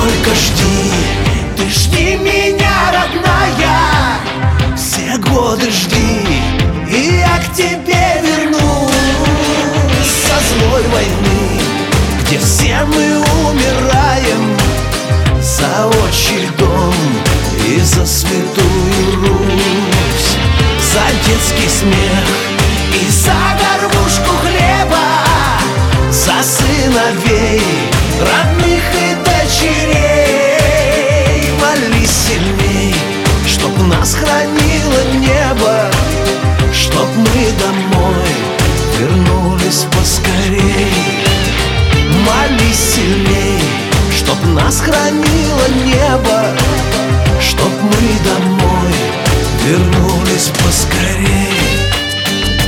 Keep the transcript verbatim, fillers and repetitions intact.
только жди, ты жди меня, родная, все годы жди, и я к тебе вернусь со злой войны, где все мы умираем за отчий дом и за святую Русь, за детский смех и за горбушку хлеба, за сыновей, родных и дочерей. Молись сильней, чтоб нас хранило небо, чтоб мы домой вернулись поскорей. Молись сильней, чтоб нас хранило